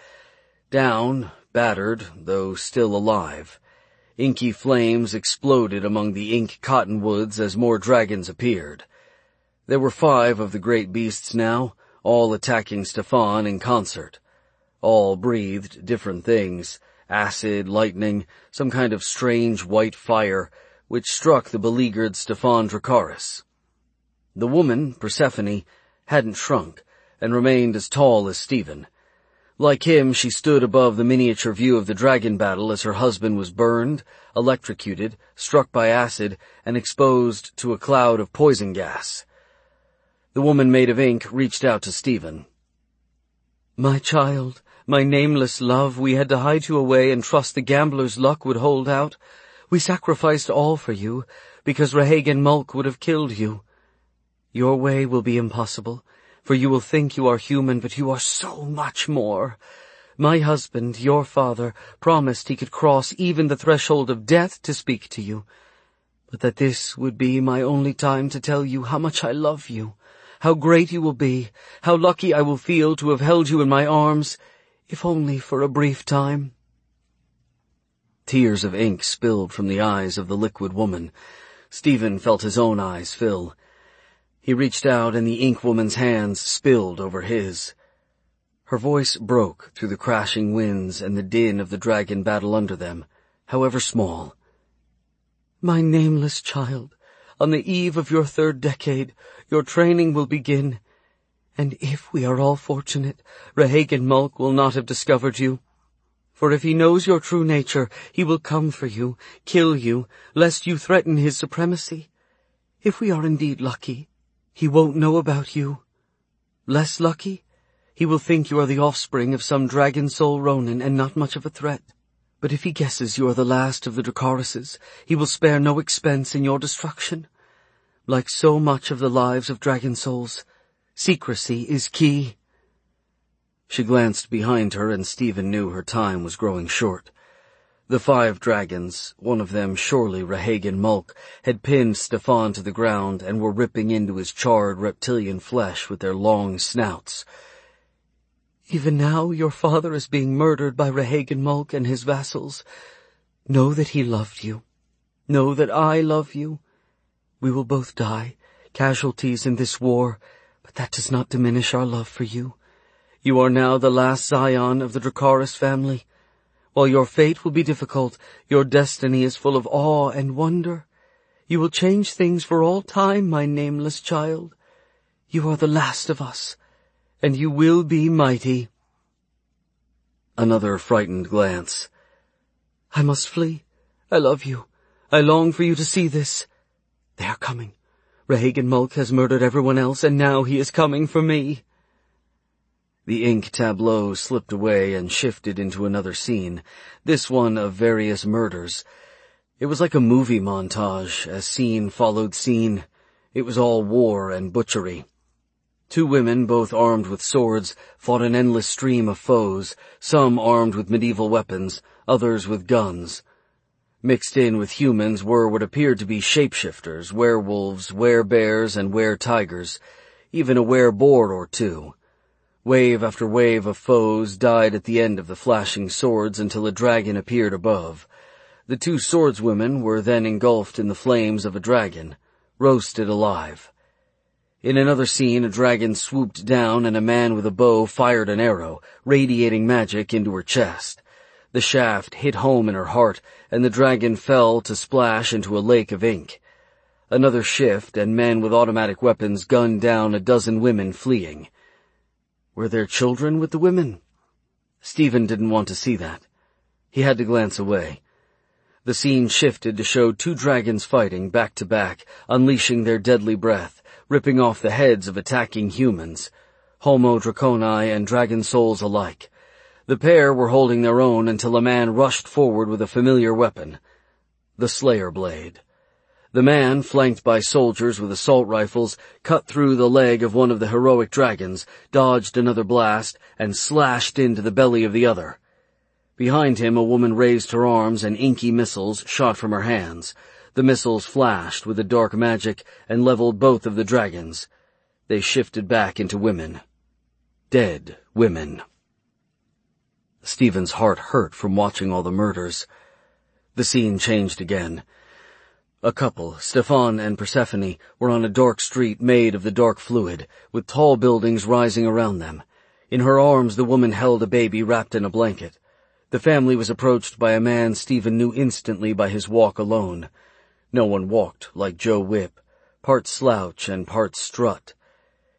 Down, battered, though still alive. Inky flames exploded among the ink cottonwoods as more dragons appeared. There were 5 of the great beasts now, all attacking Stefan in concert. All breathed different things. Acid, lightning, some kind of strange white fire, which struck the beleaguered Stefan Dracarys. The woman, Persephone, hadn't shrunk, and remained as tall as Stephen. Like him, she stood above the miniature view of the dragon battle as her husband was burned, electrocuted, struck by acid, and exposed to a cloud of poison gas. The woman made of ink reached out to Stephen. "My child, my nameless love, we had to hide you away and trust the gambler's luck would hold out. We sacrificed all for you, because Rehagen Mulk would have killed you. Your way will be impossible, for you will think you are human, but you are so much more. My husband, your father, promised he could cross even the threshold of death to speak to you, but that this would be my only time to tell you how much I love you, how great you will be, how lucky I will feel to have held you in my arms, if only for a brief time." Tears of ink spilled from the eyes of the liquid woman. Stephen felt his own eyes fill. He reached out, and the ink woman's hands spilled over his. Her voice broke through the crashing winds and the din of the dragon battle under them, however small. "My nameless child, on the eve of your 3rd decade, your training will begin, and if we are all fortunate, Rehagen Mulk will not have discovered you. For if he knows your true nature, he will come for you, kill you, lest you threaten his supremacy. If we are indeed lucky, he won't know about you. Less lucky, he will think you are the offspring of some dragon soul Ronin and not much of a threat. But if he guesses you are the last of the Dracaruses, he will spare no expense in your destruction. Like so much of the lives of dragon souls, secrecy is key." She glanced behind her, and Stephen knew her time was growing short. The 5 dragons, one of them surely Rehagen Mulk, had pinned Stefan to the ground and were ripping into his charred reptilian flesh with their long snouts. "Even now your father is being murdered by Rehagen Mulk and his vassals. Know that he loved you. Know that I love you. We will both die, casualties in this war, but that does not diminish our love for you. You are now the last scion of the Dracarys family. While your fate will be difficult, your destiny is full of awe and wonder. You will change things for all time, my nameless child. You are the last of us, and you will be mighty." Another frightened glance. "I must flee. I love you. I long for you to see this. They are coming. Rehagen Mulk has murdered everyone else, and now he is coming for me." The ink tableau slipped away and shifted into another scene, this one of various murders. It was like a movie montage, as scene followed scene. It was all war and butchery. 2 women, both armed with swords, fought an endless stream of foes, some armed with medieval weapons, others with guns. Mixed in with humans were what appeared to be shapeshifters, werewolves, werebears, and were-tigers, even a were-boar or 2. Wave after wave of foes died at the end of the flashing swords until a dragon appeared above. The 2 swordswomen were then engulfed in the flames of a dragon, roasted alive. In another scene, a dragon swooped down and a man with a bow fired an arrow, radiating magic, into her chest. The shaft hit home in her heart, and the dragon fell to splash into a lake of ink. Another shift, and men with automatic weapons gunned down a dozen women fleeing. Were there children with the women? Stephen didn't want to see that. He had to glance away. The scene shifted to show 2 dragons fighting back to back, unleashing their deadly breath, ripping off the heads of attacking humans, Homo Draconi and dragon souls alike. The pair were holding their own until a man rushed forward with a familiar weapon, the Slayer Blade. The man, flanked by soldiers with assault rifles, cut through the leg of one of the heroic dragons, dodged another blast, and slashed into the belly of the other. Behind him, a woman raised her arms and inky missiles shot from her hands. The missiles flashed with a dark magic and leveled both of the dragons. They shifted back into women. Dead women. Stephen's heart hurt from watching all the murders. The scene changed again. A couple, Stefan and Persephone, were on a dark street made of the dark fluid, with tall buildings rising around them. In her arms the woman held a baby wrapped in a blanket. The family was approached by a man Stephen knew instantly by his walk alone. No one walked like Joe Whipp, part slouch and part strut.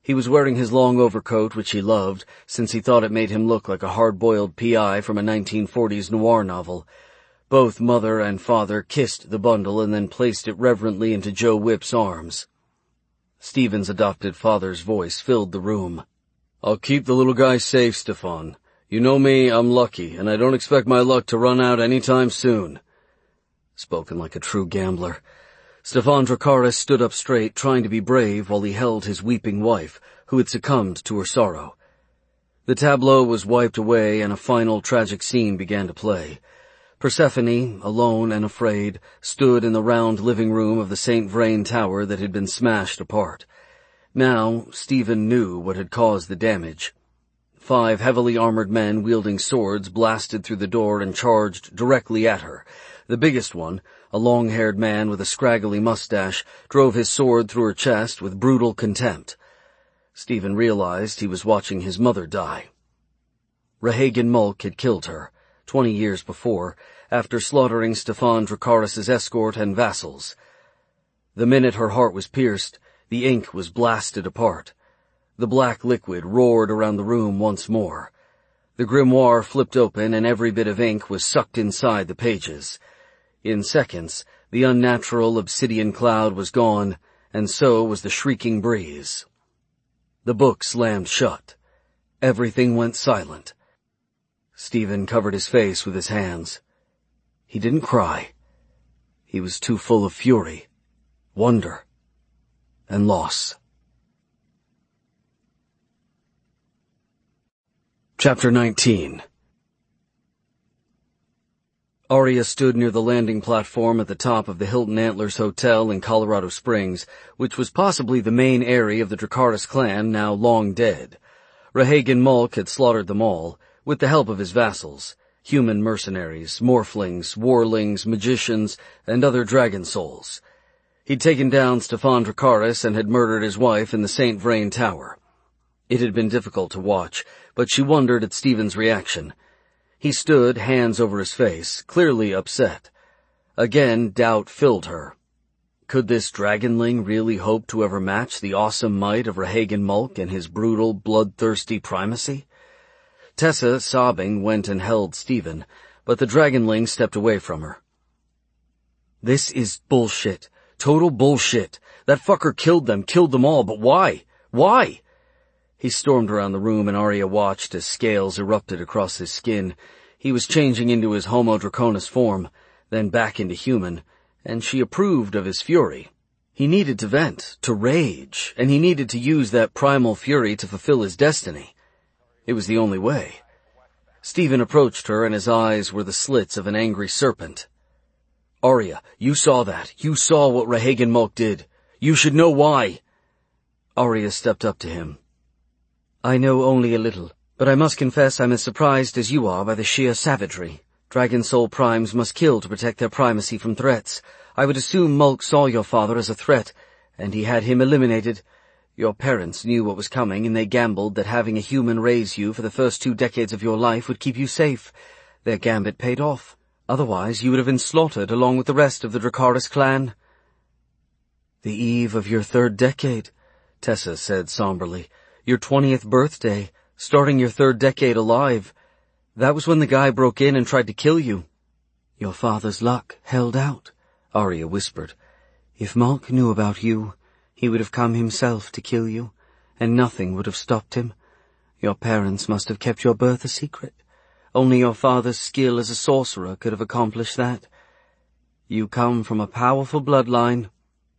He was wearing his long overcoat, which he loved, since he thought it made him look like a hard-boiled PI from a 1940s noir novel. Both mother and father kissed the bundle and then placed it reverently into Joe Whipp's arms. Stephen's adopted father's voice filled the room. "I'll keep the little guy safe, Stefan. You know me, I'm lucky, and I don't expect my luck to run out any time soon." Spoken like a true gambler. Stefan Dracarys stood up straight, trying to be brave while he held his weeping wife, who had succumbed to her sorrow. The tableau was wiped away and a final tragic scene began to play. Persephone, alone and afraid, stood in the round living room of the St. Vrain Tower that had been smashed apart. Now, Stephen knew what had caused the damage. 5 heavily armored men wielding swords blasted through the door and charged directly at her. The biggest one, a long-haired man with a scraggly mustache, drove his sword through her chest with brutal contempt. Stephen realized he was watching his mother die. Rehagen Mulk had killed her, 20 years before, after slaughtering Stefan Dracarys' escort and vassals. The minute her heart was pierced, the ink was blasted apart. The black liquid roared around the room once more. The grimoire flipped open and every bit of ink was sucked inside the pages. In seconds, the unnatural obsidian cloud was gone, and so was the shrieking breeze. The book slammed shut. Everything went silent. Stephen covered his face with his hands. He didn't cry. He was too full of fury, wonder, and loss. Chapter 19. Arya stood near the landing platform at the top of the Hilton Antlers Hotel in Colorado Springs, which was possibly the main area of the Dracarys clan, now long dead. Rehagen Mulk had slaughtered them all, with the help of his vassals, human mercenaries, morphlings, warlings, magicians, and other dragon souls. He'd taken down Stefan Dracarys and had murdered his wife in the St. Vrain Tower. It had been difficult to watch, but she wondered at Stephen's reaction. He stood, hands over his face, clearly upset. Again, doubt filled her. Could this dragonling really hope to ever match the awesome might of Rehagen Mulk and his brutal, bloodthirsty primacy? Tessa, sobbing, went and held Stephen, but the dragonling stepped away from her. "This is bullshit. Total bullshit. That fucker killed them all, but why? Why?" He stormed around the room and Arya watched as scales erupted across his skin. He was changing into his Homo Draconis form, then back into human, and she approved of his fury. He needed to vent, to rage, and he needed to use that primal fury to fulfill his destiny. It was the only way. Stephen approached her and his eyes were the slits of an angry serpent. "Arya, you saw that. You saw what Rehagen Mulk did. You should know why." Arya stepped up to him. "I know only a little, but I must confess I'm as surprised as you are by the sheer savagery. Dragon Soul Primes must kill to protect their primacy from threats. I would assume Mulk saw your father as a threat, and he had him eliminated. Your parents knew what was coming, and they gambled that having a human raise you for the first 2 decades of your life would keep you safe. Their gambit paid off. Otherwise you would have been slaughtered along with the rest of the Dracarys clan." "The eve of your 3rd decade," Tessa said somberly. "Your 20th birthday, starting your 3rd decade alive. That was when the guy broke in and tried to kill you." "Your father's luck held out," Arya whispered. "If Mulk knew about you, he would have come himself to kill you, and nothing would have stopped him. Your parents must have kept your birth a secret. Only your father's skill as a sorcerer could have accomplished that. You come from a powerful bloodline."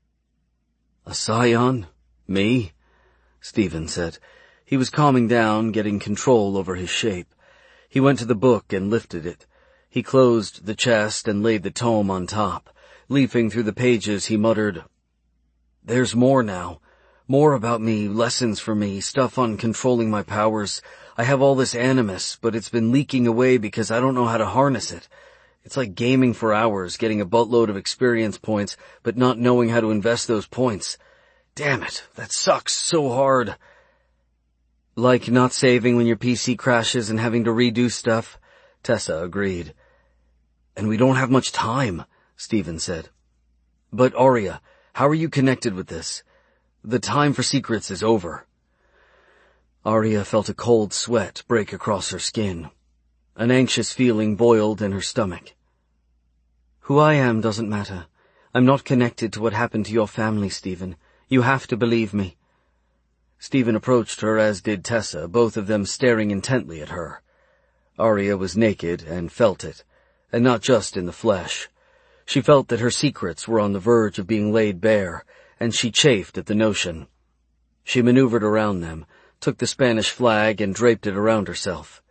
"A scion? Me?" Stephen said. He was calming down, getting control over his shape. He went to the book and lifted it. He closed the chest and laid the tome on top. Leafing through the pages, he muttered, "There's more now. More about me, lessons for me, stuff on controlling my powers. I have all this animus, but it's been leaking away because I don't know how to harness it. It's like gaming for hours, getting a buttload of experience points, but not knowing how to invest those points. Damn it, that sucks so hard." "Like not saving when your PC crashes and having to redo stuff," Tessa agreed. "And we don't have much time," Stephen said. "But Arya, how are you connected with this? The time for secrets is over." Arya felt a cold sweat break across her skin. An anxious feeling boiled in her stomach. Who I am doesn't matter. I'm not connected to what happened to your family, Stephen. You have to believe me. Stephen approached her, as did Tessa, both of them staring intently at her. Arya was naked and felt it, and not just in the flesh. She felt that her secrets were on the verge of being laid bare, and she chafed at the notion. She maneuvered around them, took the Spanish flag and draped it around herself.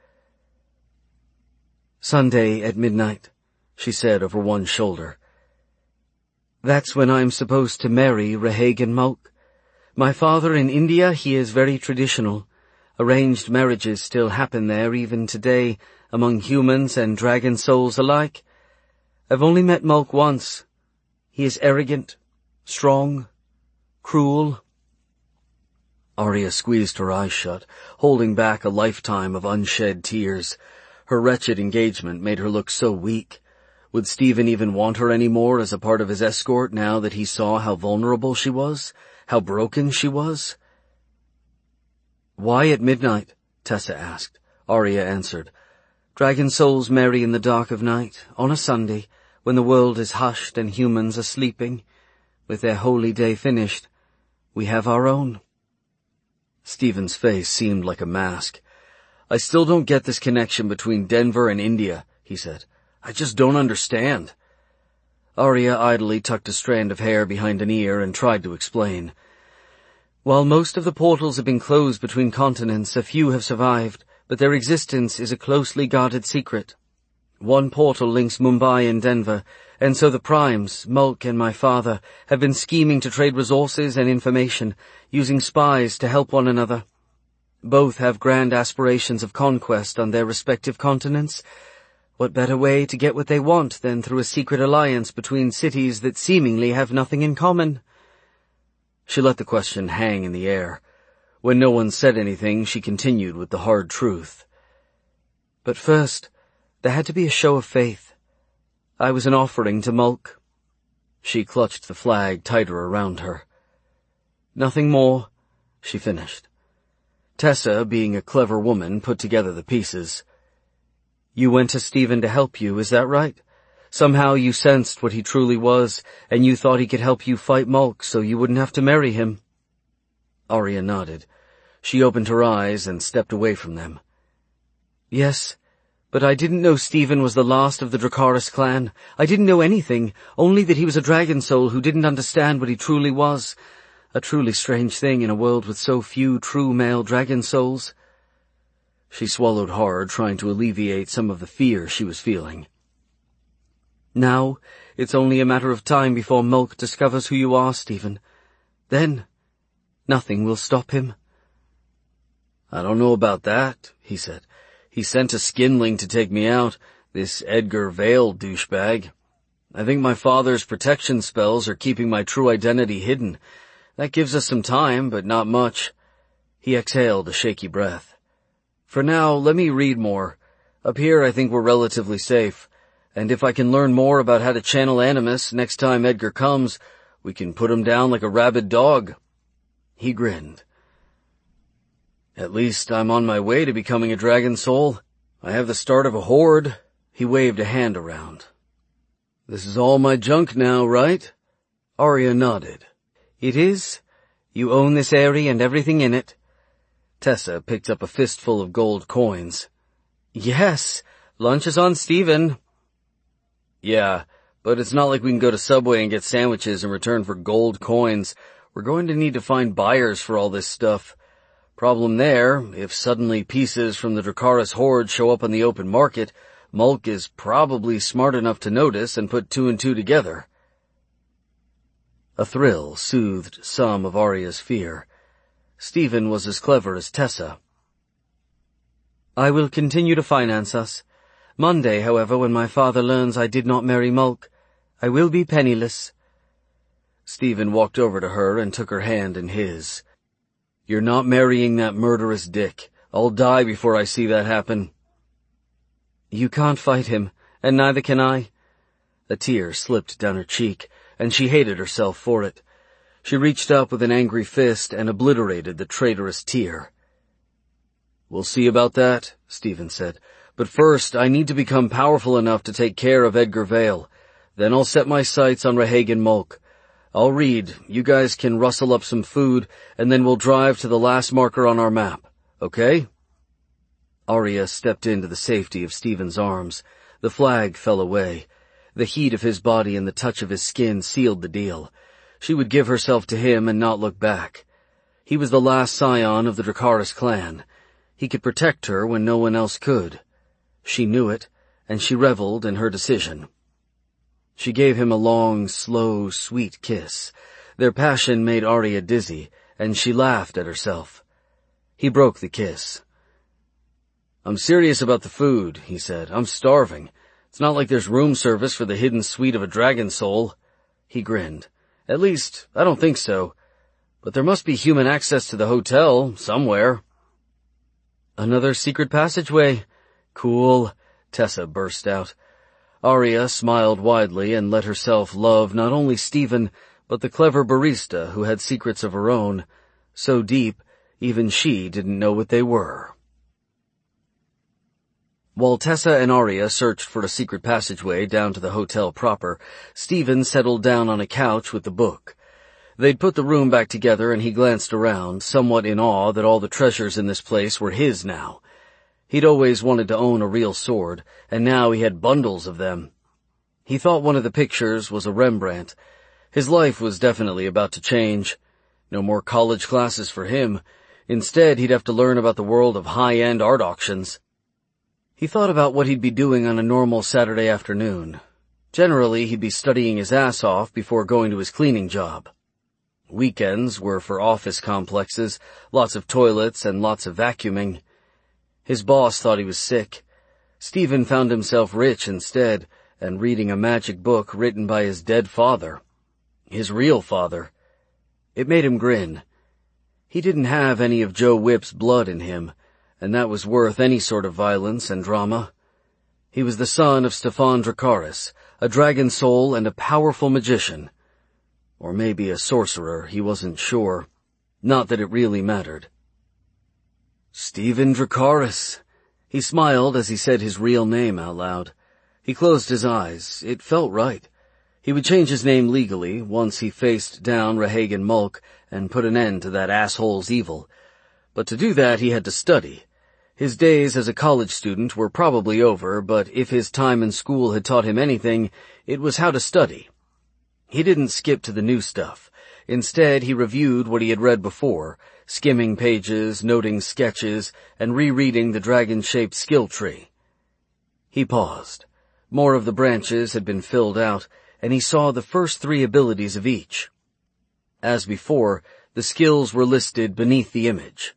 "Sunday at midnight," she said over one shoulder. "That's when I'm supposed to marry Rehagan Mulk. My father in India, he is very traditional. Arranged marriages still happen there even today, among humans and dragon souls alike. I've only met Mulk once. He is arrogant, strong, cruel." Arya squeezed her eyes shut, holding back a lifetime of unshed tears. Her wretched engagement made her look so weak. Would Stephen even want her any more as a part of his escort now that he saw how vulnerable she was, how broken she was? "Why at midnight?" Tessa asked. Arya answered, "Dragon souls marry in the dark of night, on a Sunday, when the world is hushed and humans are sleeping. With their holy day finished, we have our own." Stephen's face seemed like a mask. "I still don't get this connection between Denver and India," he said. "I just don't understand." Arya idly tucked a strand of hair behind an ear and tried to explain. "While most of the portals have been closed between continents, a few have survived, but their existence is a closely guarded secret. One portal links Mumbai and Denver, and so the Primes, Mulk and my father, have been scheming to trade resources and information, using spies to help one another. Both have grand aspirations of conquest on their respective continents. What better way to get what they want than through a secret alliance between cities that seemingly have nothing in common?" She let the question hang in the air. When no one said anything, she continued with the hard truth. "But first, there had to be a show of faith. I was an offering to Mulk." She clutched the flag tighter around her. "Nothing more," she finished. Tessa, being a clever woman, put together the pieces. "You went to Stephen to help you, is that right? Somehow you sensed what he truly was, and you thought he could help you fight Mulk so you wouldn't have to marry him." Arya nodded. She opened her eyes and stepped away from them. "Yes, but I didn't know Stephen was the last of the Dracarys clan. I didn't know anything, only that he was a dragon soul who didn't understand what he truly was. A truly strange thing in a world with so few true male dragon souls." She swallowed hard, trying to alleviate some of the fear she was feeling. "Now, it's only a matter of time before Mulk discovers who you are, Stephen. Then, nothing will stop him." "I don't know about that," he said. "He sent a skinling to take me out, this Edgar Vale douchebag. I think my father's protection spells are keeping my true identity hidden. That gives us some time, but not much." He exhaled a shaky breath. "For now, let me read more. Up here I think we're relatively safe, and if I can learn more about how to channel Animus next time Edgar comes, we can put him down like a rabid dog." He grinned. "At least I'm on my way to becoming a dragon soul. I have the start of a horde." He waved a hand around. "This is all my junk now, right?" Arya nodded. "It is. You own this area and everything in it." Tessa picked up a fistful of gold coins. "Yes, lunch is on Stephen." "Yeah, but it's not like we can go to Subway and get sandwiches in return for gold coins. We're going to need to find buyers for all this stuff. Problem there, if suddenly pieces from the Dracarys horde show up on the open market, Mulk is probably smart enough to notice and put two and two together." A thrill soothed some of Arya's fear. Stephen was as clever as Tessa. "I will continue to finance us. Monday, however, when my father learns I did not marry Mulk, I will be penniless." Stephen walked over to her and took her hand in his. "You're not marrying that murderous dick. I'll die before I see that happen." "You can't fight him, and neither can I." A tear slipped down her cheek, and she hated herself for it. She reached up with an angry fist and obliterated the traitorous tear. We'll see about that, Stephen said. But first, I need to become powerful enough to take care of Edgar Vale. Then I'll set my sights on Rehagen Mulk. I'll read, you guys can rustle up some food, and then we'll drive to the last marker on our map, okay? Arya stepped into the safety of Stephen's arms. The flag fell away. The heat of his body and the touch of his skin sealed the deal. She would give herself to him and not look back. He was the last scion of the Dracarys clan. He could protect her when no one else could. She knew it, and she reveled in her decision. She gave him a long, slow, sweet kiss. Their passion made Arya dizzy, and she laughed at herself. He broke the kiss. I'm serious about the food, he said. I'm starving. It's not like there's room service for the hidden suite of a dragon soul. He grinned. At least, I don't think so. But there must be human access to the hotel, somewhere. Another secret passageway. Cool, Tessa burst out. Arya smiled widely and let herself love not only Stephen, but the clever barista who had secrets of her own, so deep even she didn't know what they were. While Tessa and Arya searched for a secret passageway down to the hotel proper, Stephen settled down on a couch with the book. They'd put the room back together and he glanced around, somewhat in awe that all the treasures in this place were his now. He'd always wanted to own a real sword, and now he had bundles of them. He thought one of the pictures was a Rembrandt. His life was definitely about to change. No more college classes for him. Instead, he'd have to learn about the world of high-end art auctions. He thought about what he'd be doing on a normal Saturday afternoon. Generally, he'd be studying his ass off before going to his cleaning job. Weekends were for office complexes, lots of toilets and lots of vacuuming. His boss thought he was sick. Stephen found himself rich instead, and reading a magic book written by his dead father. His real father. It made him grin. He didn't have any of Joe Whipp's blood in him, and that was worth any sort of violence and drama. He was the son of Stefan Dracarys, a dragon soul and a powerful magician. Or maybe a sorcerer, he wasn't sure. Not that it really mattered. Stephen Dracarys. He smiled as he said his real name out loud. He closed his eyes. It felt right. He would change his name legally once he faced down Rehagen Mulk and put an end to that asshole's evil. But to do that he had to study. His days as a college student were probably over, but if his time in school had taught him anything, it was how to study. He didn't skip to the new stuff. Instead, he reviewed what he had read before, skimming pages, noting sketches, and rereading the dragon-shaped skill tree. He paused. More of the branches had been filled out, and he saw the first 3 abilities of each. As before, the skills were listed beneath the image.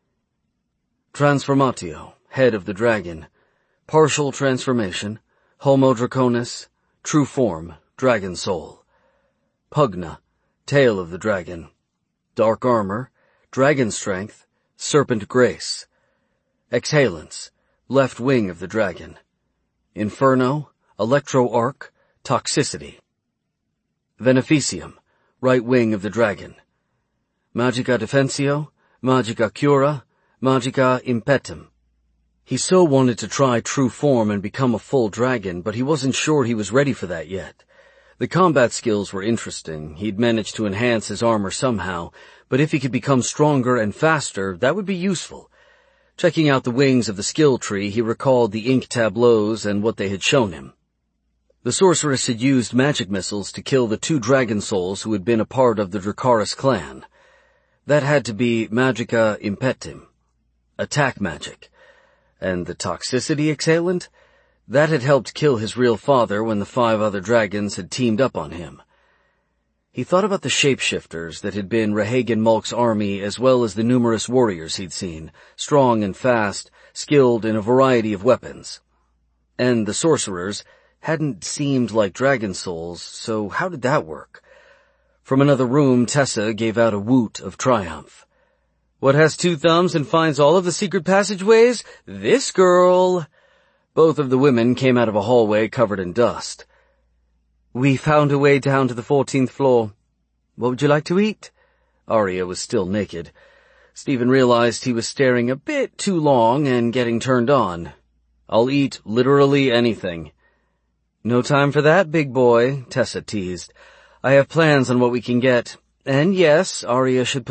Transformatio, head of the dragon. Partial transformation, Homo Draconis. True form, dragon soul. Pugna, tail of the dragon. Dark armor, dragon strength, serpent grace. Exhalants, left wing of the dragon. Inferno, electro arc, toxicity. Veneficium, right wing of the dragon. Magica defensio, magica cura, magica impetum. He so wanted to try true form and become a full dragon, but he wasn't sure he was ready for that yet. The combat skills were interesting. He'd managed to enhance his armor somehow, but if he could become stronger and faster, that would be useful. Checking out the wings of the skill tree, he recalled the ink tableaus and what they had shown him. The sorceress had used magic missiles to kill the 2 dragon souls who had been a part of the Dracarys clan. That had to be magica impetum, attack magic. And the toxicity exhalant? That had helped kill his real father when the 5 other dragons had teamed up on him. He thought about the shapeshifters that had been Rehagen Mulk's army as well as the numerous warriors he'd seen, strong and fast, skilled in a variety of weapons. And the sorcerers hadn't seemed like dragon souls, so how did that work? From another room, Tessa gave out a woot of triumph. What has 2 thumbs and finds all of the secret passageways? This girl! Both of the women came out of a hallway covered in dust. We found a way down to the 14th floor. What would you like to eat? Arya was still naked. Stephen realized he was staring a bit too long and getting turned on. "I'll eat literally anything." "No time for that, big boy," Tessa teased. "I have plans on what we can get. And yes, Arya should